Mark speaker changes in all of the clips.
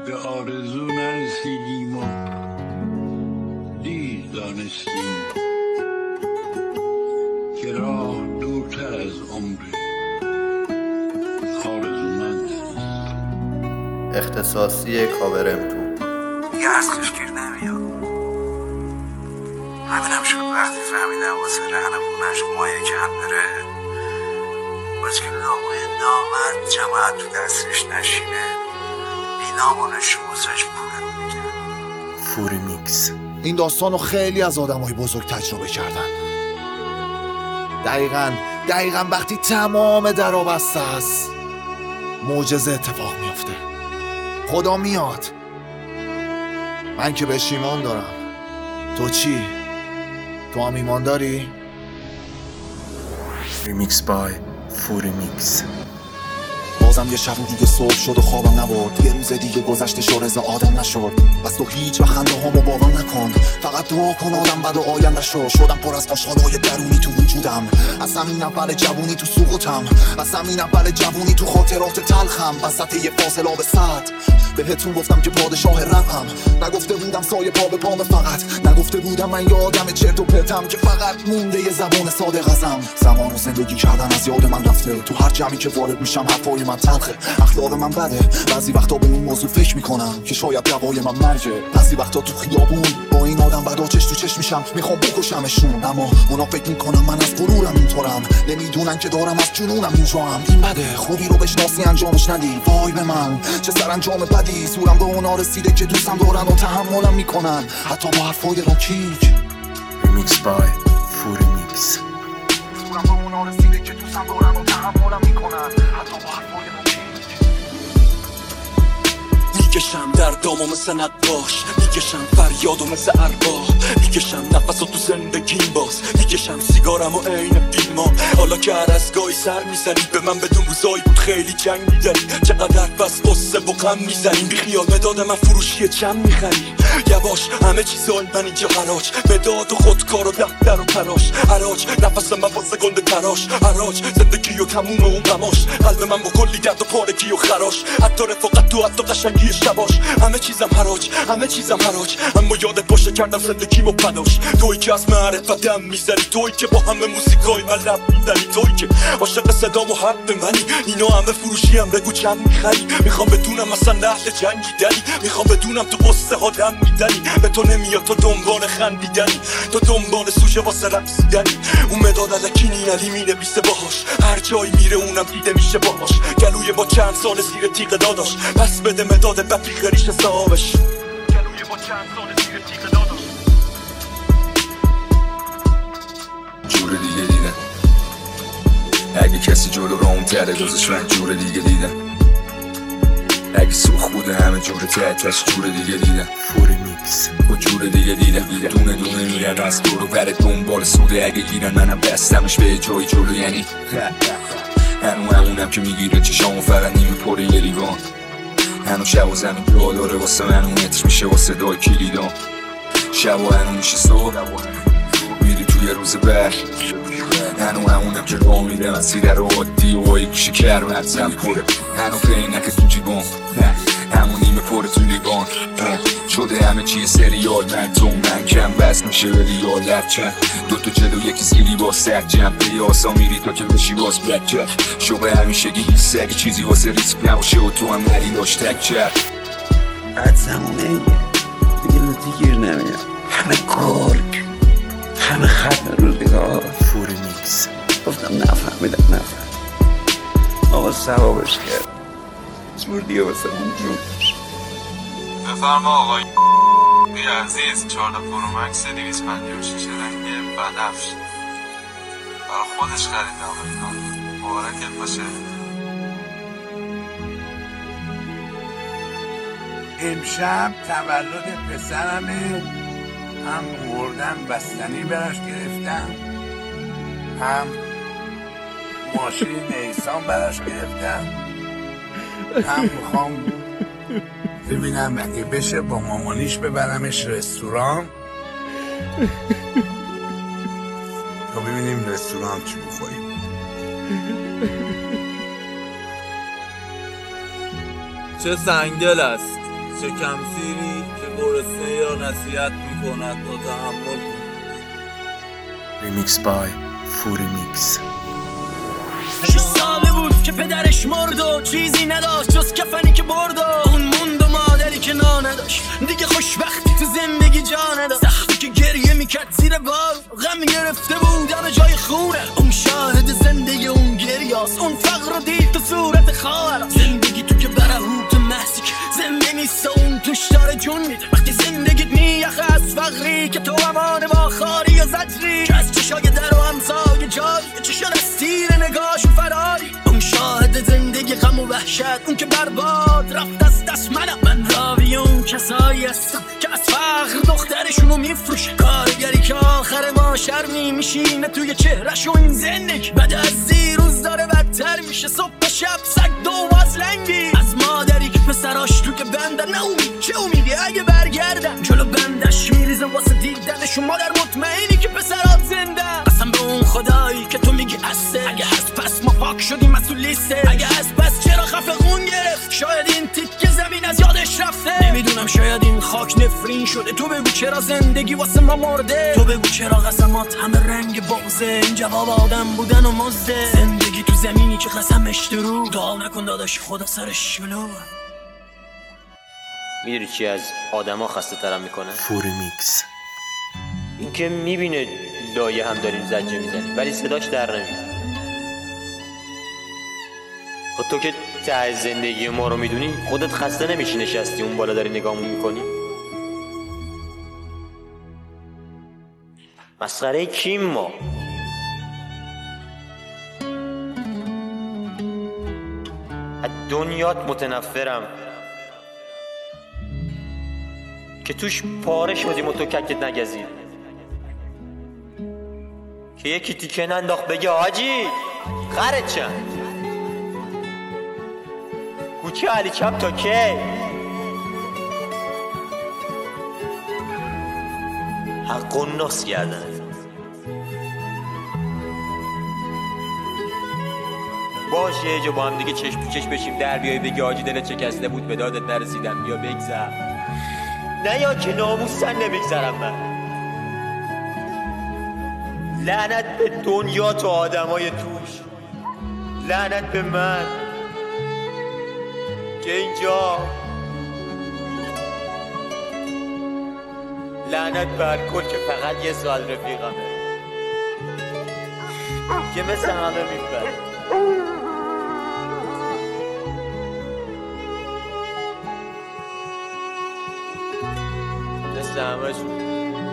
Speaker 1: به آرزو نرسیدیم و دیر دانستیم که راه دورتر از عمر آرزومند است.
Speaker 2: اختصاصی کاورم تو
Speaker 3: دیگه اصلش گیر نمیاد. همینم شد وقتی فهمیدم واسه رهن خونش مایه کم داره، باز که لامای نامرد جماعت تو دستش نشینه، بینامونش واسش پول میگه.
Speaker 4: فوری میکس.
Speaker 5: این داستانو خیلی از آدمای بزرگ تجربه کردن. دقیقاً وقتی تمام درا بسته است معجزه اتفاق میفته. خدا میاد. من که بهش ایمان دارم. تو چی؟ تو هم ایمان داری؟
Speaker 4: ریمیکس بای فوری میکس.
Speaker 5: بازم یه شب دیگه صبح شد و خوابم نبرد. یه روز دیگه گذشته شد رضا آدم نشد. بس تو هیچ و خنده هامو باور نکن، فقط دعا کن آدم بد و آینده شد. شدم پر از آشغالای درونی تو وجودم، از همین اول جوونی تو سقوطم، از همین اول جوونی تو خاطرات تلخم. وسط یه فاصله به صد بهتون گفتم که پادشاه رپم. نگفته بودم سایه پا به پام، فقط نگفته بودم من یه آدم چرت و پرتم که فقط مونده یه زبان صادق ازم. زمان و زندگی کردن از یاد من رفته. تو هر جمعی که وارد میشم حرفای من تلخه، اخلاق من بده. بعضی وقتا به این موضوع فکر میکنم که شاید دوای من مرگه. بعضی وقتا تو خیابون با این آدم بدا چش تو چش میشم، میخوام بکشمشون، اما اونا فکر میکنم من از غرورم اینطورم. نمیدونن که دارم از جنونم اینجام. این بده خوبی رو بشناسی انجامش ندی. وای به من چه سرانجام بدی. سورم به اونا رسیده که دوستم دارن و تحملم میکنن، حتی با حرفای رکیک.
Speaker 4: ریمیکس بای فوری میکس.
Speaker 5: سورم به اونا رسیده که دوستم دارن و تحملم میکنن، حتی با حرفای رکیک.
Speaker 6: میکشم در دامو مثل نقاش، میکشم فریادو مثل ارباح، میکشم نفسو تو زندگیم باز، میکشم سیگارمو عین فیلما. حالا که هر از گاهی سر میزنی به من بدون روزایی بود خیلی جنگ میدنی. چقدر پس قصه و غم میزنیم، بیخیال مداد من فروشی چم میخری. یواش همه چیزای من اینجا حراج، مداد و خودکار و دفتر و تراش. حراج نفس من واسه گنده تراش، حراج زندگی و تموم اون غماش. قلب من با کلی درد و پارگی و خراش، حتی رفاقت تو حتی قشنگی شباش. همه چیزم حراج، همه چیزم حراج، اما یادت باشه کردم زندگیمو پداش. تویی که از معرفت دم میزنی، تویی که با همه موزیکای من لب میزنی، تویی که عاشق صدام و حرف منی. اینا همه فروشی هم بگو چند میخری. میخوام بدونم اصلا اهل جنگیدنی، میخوام بدونم تو قصه ها دم میدنی. به تو نمیاد تو دنبال خندیدنی، تو دنبال سوژه واسه رقصیدنی. اون مداد الکی نینلی مینویسه باهاش، هر جایی میره اونم دیده میشه باهاش. گلوی با چند سال زیر تیغ داداش، پس بده مداد بپیخ ریش صاحبش. گلوی با چند سال زیر تیغ داداش.
Speaker 7: جور دیگه دیدم، اگه کسی جلو رام تره دوزش من جور دیگه دیدم. اگه سوخ بوده همه جور تحتش جور دیگه دیدم.
Speaker 4: فوری میکس.
Speaker 7: و جور دیگه دیدم، دونه دونه میرن از برو برد دنبال سوده. اگه گیرن منم بستمش به جای جلو، یعنی همونم که میگیره چشامو فقط نیمی پره یه لیوان. هنو شب و زمین جا داره واسه من، اون متر میشه واسه دای کلیدان. شب و هنو میشه صبح میری توی روز بر. هنو همونم که راه میره مسیر رو عادی و یک شکر مغزم پره. هنو پینک تو جیبان، همون نیمه پره تو لیوان. شده همه چیه سریال، من تو من کم بس میشه به ریال. لفچن دوتا جلو یکی زیلی با سر جمع پیاسا میری تا که بشی باز بلک کرد. شبه همیشگی نیست اگه چیزی واسه ریسک نباشه و تو هم نری داشت تک کرد.
Speaker 3: بعد زمونه ایه دیگه لطی گیر نمیاد. همه گرگ، همه ختم روزگار.
Speaker 4: فوری میکس.
Speaker 3: گفتم نفهمیدم آقا ثوابش کرد، جور دیگه واسه اون جور.
Speaker 8: بفرما آقای عزیز. 14 پرومکس 256 رنگ بنفش برای خودش خرید. آقای مبارکت باشه.
Speaker 1: امشب تولد پسرمه، هم مردن بستنی براش گرفتم، هم ماشین نیسان براش گرفتم، هم میخوام ببینم اگه بشه با مامانیش ببرمش رستوران تا ببینیم رستوران چی بخوریم.
Speaker 9: چه سنگدل است،
Speaker 8: شکم سیری که گرسنه یا نصیحت میکند تا تحمل کن.
Speaker 4: Remix by Furimix.
Speaker 9: 6 ساله بود که پدرش مرد و چیزی نداشت جز کفنی که برد و اون موند و مادری که نداشت دیگه خوشبختی تو زندگی جا نداشت. سختی که گریه میکرد زیر بار غم گرفته بود همه جای خونه. اون شاهد زندگی اون گریاست، اون فقر رو دید تو صورت خواهر. زندگی تو که برهوت محسیک زنده نیست اون توش داره جون میده. وقتی زندگیت میخه از فقری که تو امان با خاری و زجری که از چشای در و همسای جای چشا دستیر نگاش و فراری. اون شاهد زندگی غم و وحشت، اون که برباد رفت از دست من راوی اون کسایی هستم که از فقر دخترشونو میفروشه. کارگری که آخر ما شرمی میشینه توی چهرش و این زندگی بعد از روز داره بدتر میشه. صبح شب سگ دو از لنگی از مادری که پسراش تو که بندن ناامید چه امیدی اگه برگردن جلو بندش میریزه واسه دیدنشون. مادر مطمئنی که پسرات زنده. قسم به اون خدایی که تو میگی هسته، اگه هست پس ما پاک شدیم از تو لیسته. اگه هست پس چرا خفه خون گرفت؟ شاید این تیکه زمین از یادش رفته. نمیدونم شاید این خاک نفرین شده. تو بگو چرا زندگی واسه ما مرده. تو بگو چرا قسمات همه رنگ بغضه. این جواب آدم بودن و مزده. زندگی تو زمینی که قسمش درو دعا نکن داداش خدا سرش شلو.
Speaker 10: میدونی چی از آدما خسته ترم میکنه؟
Speaker 4: Furimix.
Speaker 10: این که میبینه لایه هم داریم زجه میزنیم ولی صداش در نمیاد. خب تو که ته زندگی ما رو میدونی خودت خسته نمیشی نشستی اون بالا داری نگامون میکنی؟ مسخره کیم ما؟ از دنیات متنفرم که توش پاره شدیم و تو ککت نگزید. که یکی تیکه ننداخت بگه حاجی خرت چند کوچه علی چپ تا کی؟ حق و ناس کردن. باشه یه جا با هم دیگه چشم تو چشم بشیم در بیایی بگی حاجی دلت شکسته بود به دادت نرسیدم بیا بگذر. نه یا که ناموسن نمیگذرم من. لعنت به دنیا تو آدمای توش، لعنت به من که اینجا، لعنت به الکل که فقط یه سال رفیقمه که مثل همه میپره. مثل همه شون.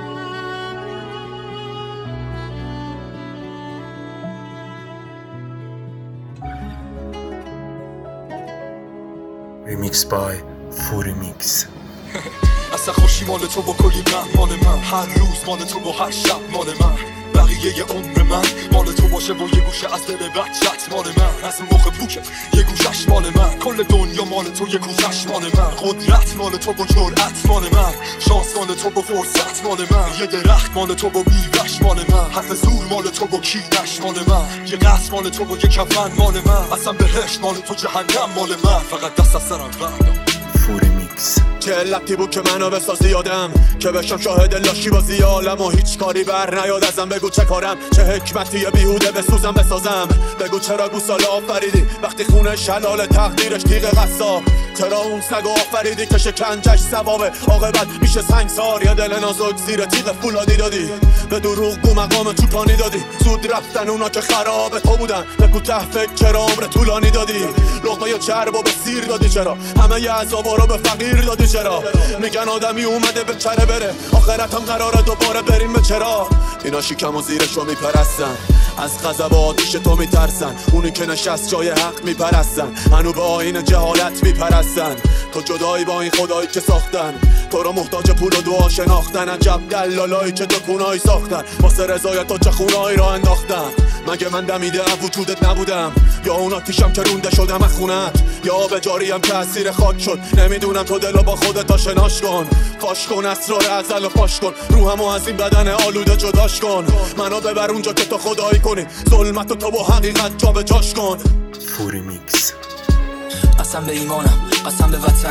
Speaker 4: Remix by Furimix.
Speaker 5: اصلا خوشی مال تو با کلی من مال من. هر روز مال تو با هر شب مال من. بقیه عمر من مال تو باشه و یه گوشه از دل بچت مال من. از اون مخ پوکت یه گوشش مال من. کل دنیا مال تو یه گوشش مال من. قدرت مال تو با جرأت مال من. شانس مال تو با فرصت مال من. یه درخت مال تو با بیوش مال من. حرف زور مال تو با کینش مال من. یه قصر مال تو با یه کفن مال من. اصلا بهشت مال تو جهنم مال من. فقط دست از سرم بردم.
Speaker 4: Furimix.
Speaker 5: چه علتی بود که منو بسازی یادم که بشم شاهد لاشی بازی عالم و هیچ کاری بر نیاد ازم. بگو چه کارم چه حکمتی بیهوده بسوزم بسازم. بگو چرا گوساله آفریدی وقتی خونش حلال تقدیرش تیغ قصاب. چرا اون سگو آفریدی که شکنجش ثوابه عاقبت میشه سنگسار. یه دل نازک زیر تیغ فولادی دادی به دروغ گو مقام چوپانی دادی. زود رفتن اونا که خراب تو بودن. بگو ته فکر چرا عمر طولانی دادی. لقمه چرب و به سیر دادی. چرا همه ی عذابا رو به فقیر دادی. چرا میگن آدمی اومده به چره بره آخرت هم قراره دوباره بریم به چرا. اینا شیکم و زیرشو میپرستن از غضب آتیش تو میترسن. اونی که نشست جای حق میپرستن هنو به آیین جهالت میپرستن. تو جدایی با این خدایی که ساختن تو رو محتاج پول و دعا شناختن. عجب دلالایی که دکونایی ساختن واسه رضایت تو چه خونایی را انداختن. مگه من دمیده وجودت نبودم یا اون آتیشم که رونده شدم از خونت یا به جاریم که اسیر خاک شد. نمیدونم تو دلو با خودت آشناش کن. فاش کن اسرار ازل و فاش کن. روحمو از این بدن آلوده جداش کن. منو ببر اونجا که تو خدایی کنی. ظلمتو تو با حقیقت جا به جاش کن.
Speaker 4: Furimix.
Speaker 9: قسم به ایمانم قسم به وطن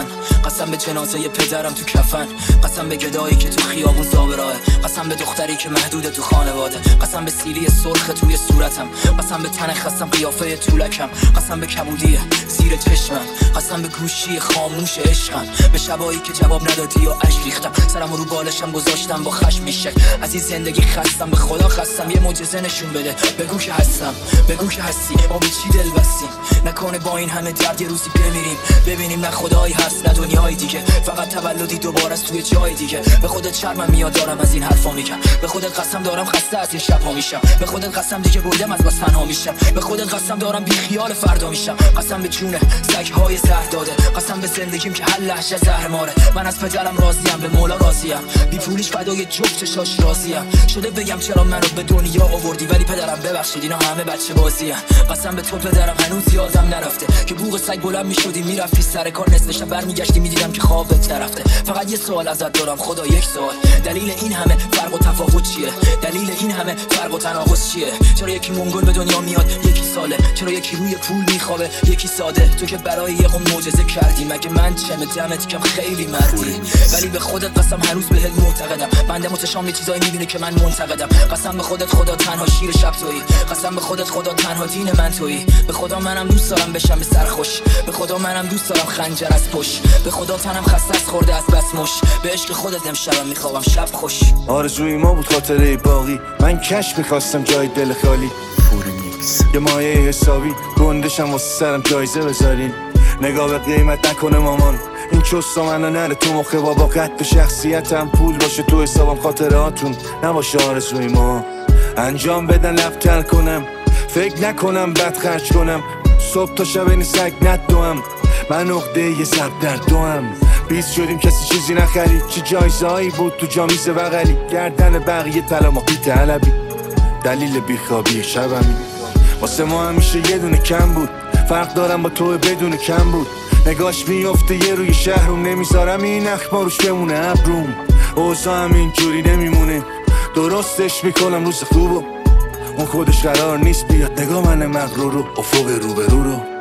Speaker 9: قسم به جنازه پدرم تو کفن، قسم به گدایی که تو خیابون زابراه، قسم به دختری که محدوده تو خانواده، قسم به سیلی سرخ توی صورتم، قسم به تن خستم قیافه طولکم، قسم به کبودی زیر چشمم، قسم به گوشی خاموش عشقم، به شبایی که جواب ندادی و اشک ریختم، سرم رو بالشم گذاشتم با خشم میشه، از این زندگی خستم، به خدا خستم یه معجزه نشون بده، بگو که هستم، بگو که هستی، ما به چی دل بستیم، نکنه با این همه درد یه روزی بمیریم، ببینیم نه خدایی هست نه دنیای دیگه، فقط تولدی دوباره است توی جای دیگه. به خودت شرمم میاد دارم از این حرفا میگم، به خودت قسم دارم خسته از این شب‌ها میشم، به خودت قسم دیگه بردم از بس تنها میشم، به خودت قسم دارم بی خیال فردا میشم، قسم به جون سگ‌های زهر داده، قسم به زندگیم که هر لحظه زهر ماره، من از پدرم راضیم، به مولا راضیم، بی پولیش فدای جفت چشاش راضیم، شده بگم چرا منو به دنیا آوردی، ولی پدرم ببخشید اینا همه بچه بازیه، قسم به تو پدرم هنوز یادم نرفته که بوق سگ بلند میشدی میرفتی سر کار، نصف شب برمیگشتی میدیدم که خوابت نرفته. فقط یه سوال ازت دارم خدا، یک سوال، دلیل این همه فرق و تفاوت چیه؟ دلیل این همه فرق و تناقض چیه؟ چرا یکی منگول به دنیا میاد یکی ساله؟ چرا یکی روی پول میخوابه یکی ساده؟ تو که برای یه قوم معجزه کردی، مگه من چمه دمت کم خیلی مردی، ولی به خودت قسم هنوز بهت معتقدم، بنده متشام یه چیزایی میبینه که من منتقدم، قسم به خودت خدا تنها شیر شب تویی، قسم به خودت خدا تنها دین من تویی، به خدا منم دوست دارم بشم به سر خوش، به خدا منم دوست دارم خنجر از پشت، به خدا تنم خسته از خورده از بس مش، به عشق خودت امشبم میخوابم شب خوش.
Speaker 11: آرزوی ما بود خاطره باقی، من کش میخواستم جای دل خالی،
Speaker 4: فوریمیکس.
Speaker 11: یه مایه حسابی گندشم واسه سرم جایزه بذارین، نگاه به قیمت نکنه مامان، این چوستا منو نره تو مخ بابا، قد شخصیتم پول باشه تو حسابم، خاطراتون نباشه آرزوی ما، انجام بدن لفتر کنم، فکر نکنم بد خرج کنم، صبح تا شب این سگ ندوم، من عقده یه زب در دوم، بیز شدیم کسی چیزی نخرید، چه جایزهایی بود تو جامیز بغلی، گردن بقیه طلا ما قیت علبی، دلیل بیخوابی شبمی، واسه ما همیشه یه دونه کم بود، فرق دارم با تو بدون کم بود، نگاش میفته یه روی شهرم، نمیذارم این اخبار روش بمونه ابروم، اوضاع هم اینجوری نمیمونه، درستش میکنم روز خوبو، اون خودش قرار نیست بیاد، نگاه من مغرور رو افق روبرو رو